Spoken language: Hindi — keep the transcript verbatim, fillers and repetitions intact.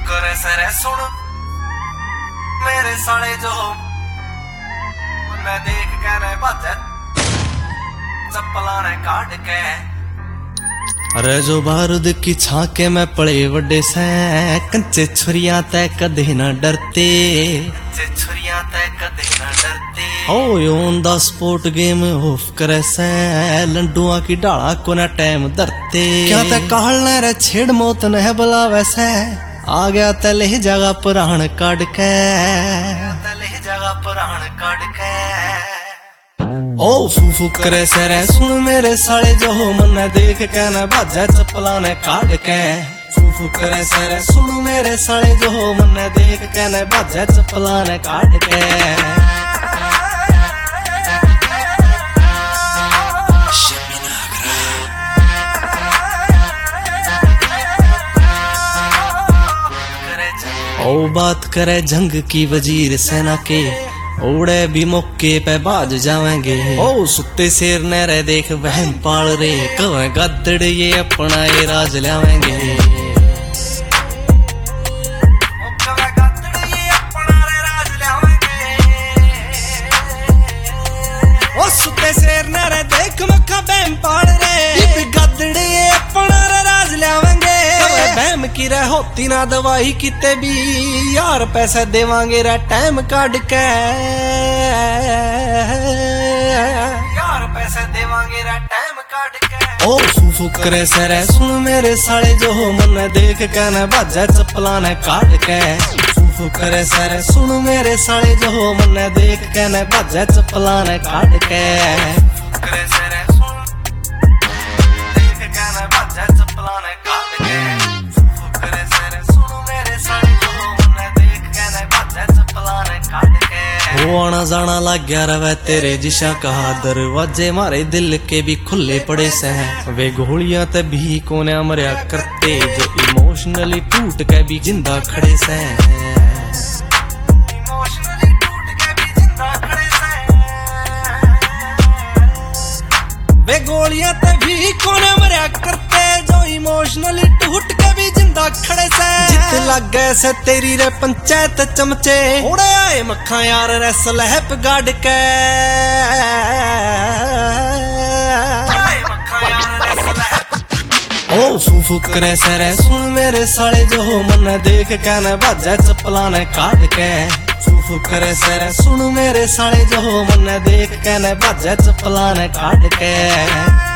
करे सरे सुन मेरे साले जो मैं देख के न बाजे चप्पला ने काट के। अरे जो बारूद की छाके में पड़े बड़े से कंचे छुरियां तय कदे न डरते, कंचे छुरियां तय कदे न डरते। ओ योन दा स्पोर्ट गेम ऑफ करे से लंडुआ की डाला को न टाइम धरते। क्या ते कहल रे छेड़ मौत न बुलावे से आ गया तले जगह पुराण काट के, तले जगह पुराण काट के। ओ फूफू करे सरे सुन मेरे साले जो मन देख के न बाजा चप्पला ने काट के। फूफू करे सरे सुन मेरे साले जो मन देख के न बाजा चप्पला ने काट के। ओ बात करे जंग की वजीर सेना के ओड़े भी मौके पे बाज जावेंगे। ओ सुते शेर ने रे देख वहम पाल रे कवे गद्दड़ ये अपना ये राज लावेंगे। ओ सुते शेर ने रे देख मक्खा बहम पाल रे गद्दड़ ये अपना रे राज लावेंगे। बहम की रे होती ना दवाई किते भी यार पैसे देवांगे रे टाइम काट के, यार पैसे देवांगे रे टाइम काट के। ओ फूफू करे सरे सुन मेरे साले जो मन देख के न बाजा चप्पला ने काट के। फूफू करे सरे सुन मेरे साले जो मन देख के न बाजा चप्पला ने काट के। करे सरे सुन देख के न बाजा चप्पला ने काट के। वो आना जाना लग गया रवे तेरे जिशा कहा दरवाजे मारे दिल के भी खुले पड़े से हैं। वे गोलियां ते भी कोने मरिया करते जो इमोशनली टूट के भी जिंदा खड़े से हैं। इमोशनली टूट के भी जिंदा खड़े से हैं। वे गोलियां ते भी कोने मरिया करते जो इमोशनली टूट के भी जिंदा खड़े से। जित लग गए से तेरी रे पंचायत चमचे उड़े आए मक्खा यार रे स्लैप गाड़ के। ओ फूफू करे सरे सुन मेरे साले जो मन देख के न बाजा चप्पला ने काट के। फूफू करे सरे सुन मेरे साले जो मन देख के न बाजा चप्पला ने काट के।